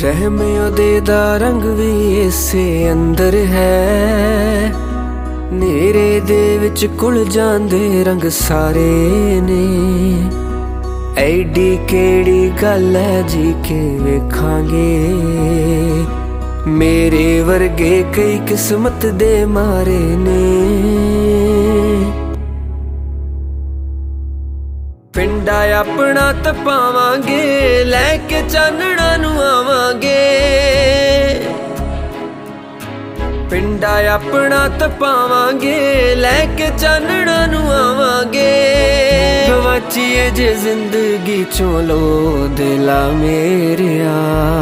रहम ओदे दा रंग भी इसे अंदर है। नेरे दे विच घुल जांदे रंग सारे ने। ऐडी केड़ी गल है जी के वेखांगे, मेरे वर्गे कई किस्मत दे मारे ने। पिंडा अपना तपावांगे, लैके चानणा नू आवांगे। पिंडा अपना तपावांगे, लैके चानणा नू आवांगे। गवाचीए जे जिंदगी चों लो दिला मेरिया,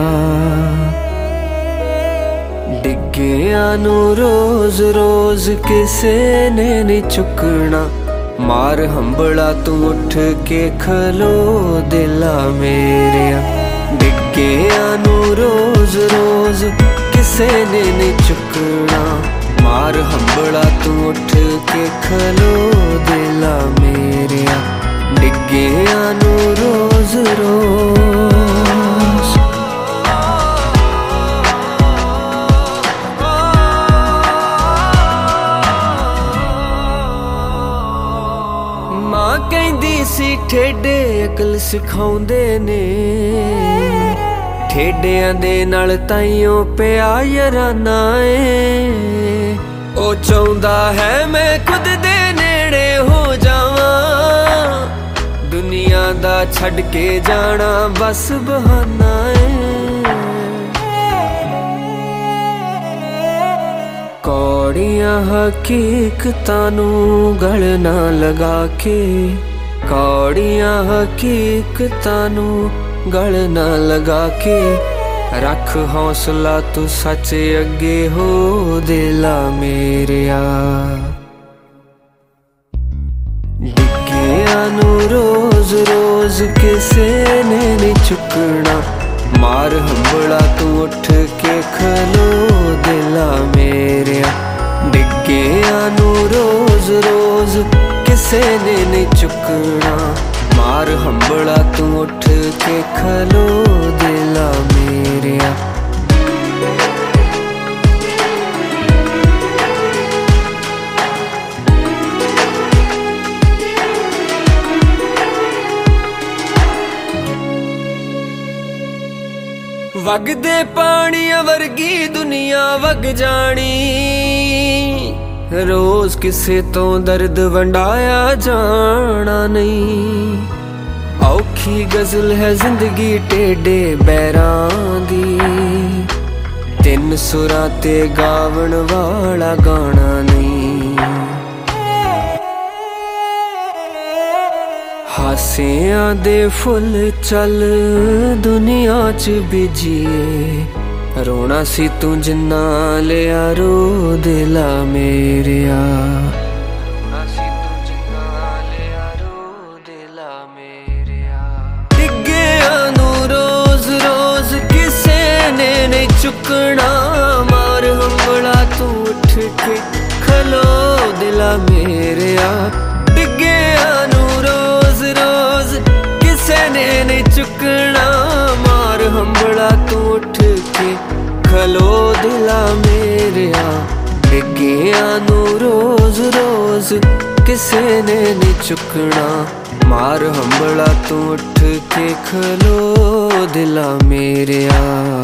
डिग्गियां नू रोज रोज किसे ने नहीं चुकना। मार हंबड़ा तू उठ के खलो दिला मेरिया, डिग्गियां नू रोज रोज किसे ने नहीं चुकना। मार हंबड़ा तू उठ के खलो दिला मेरिया, डिग्गियां नू रोज रोज। मां कहंदी सी ठेडे अकल सिखाउंदे ने। ठेडियां दे नाल ताइयों पिया याराना ए। ओ चाहुंदा है मैं खुद दे नेड़े हो जावां, दुनिया दा छड़ के जाना बस बहाना है। कौड़ियां हकीकतां नू गल ना लगा के, कौड़ियां हकीकतां नू गल ना लगा के। रख हौसला तू सच अगे हो दिला मेरिया, डिग्गियां नू रोज रोज किसे ने नहीं चुकना। मार हंबड़ा तू उठ के खलो दिला मेरिया, डिग्गियां नू रोज रोज किसे ने नहीं चुकना। मार हंबड़ा तू उठ के खलो दिला मेरिया। वगदे पानिया वर्गी दुनिया वग जानी, रोज किसे तो दर्द वंडाया जाना नहीं। औखी गजल है जिंदगी टेढ़े बैरां दी, तिन सुरां ते गावण वाला गाना नहीं। हासियां दे फुल चल दुनिया च बिजिए, रोना सी तू जिन्ना लिया रो दिला मेरिया। रोना सी तू जिन्ना लिया रो दिला मेरिया। डिग्गियां नू रोज रोज किसे ने नहीं चुकना। मार हंबड़ा तू उठ के खलो दिला मेरिया, डिग्गियां नू रोज रोज किसे ने नहीं चुकना। मार हंबड़ा तू उठ के खलो दिला मेरिया, डिग्गियां नू रोज रोज किसे ने नहीं चुकना। मार हंबड़ा तू उठ के खलो दिला मेरिया।